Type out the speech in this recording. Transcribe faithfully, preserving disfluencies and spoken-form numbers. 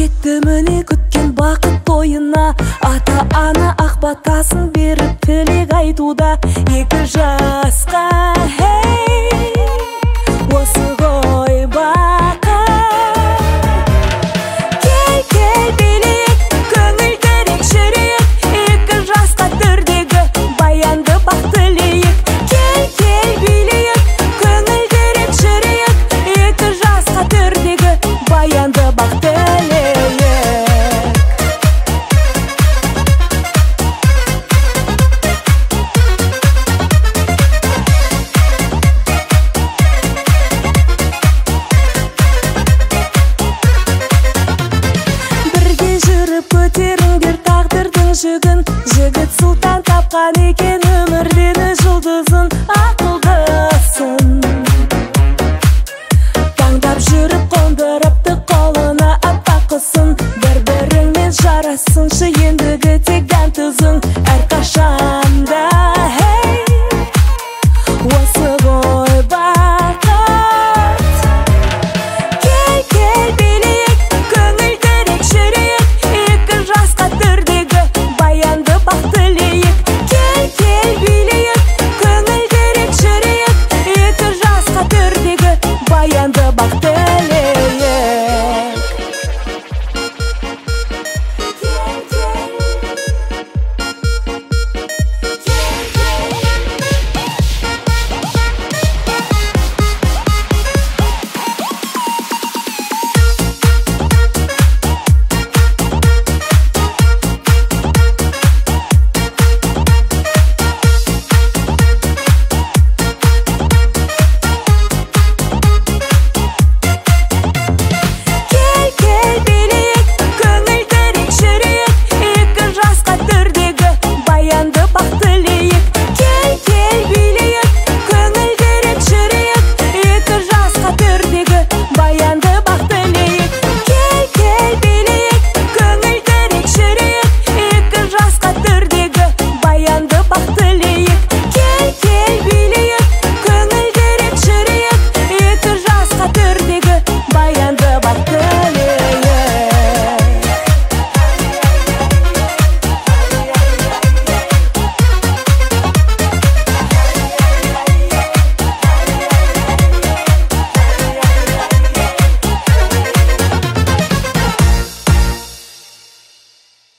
жетті міне күткен бақыт тойына, ата-ана ақ батасын беріп тілек айтуда. Екі жасқа хей, осы ғой бақыт. Кел, кел билейік, көңілдірек жүрейік, екі жасқа төрдегі баянды бақ тілейік. Кел, кел билейік, көңілдірек жүрейік, екі жасқа төрдегі баянды бақ тілейік. Көтеріңдер тағдырдың жүгін, жігіт сұлтан тапқан екен өмірдегі жұлдызын, ақылдысын таңдап жүріп қондырыпты қолына аппақ құсын. Бір-біріңмен жарасыншы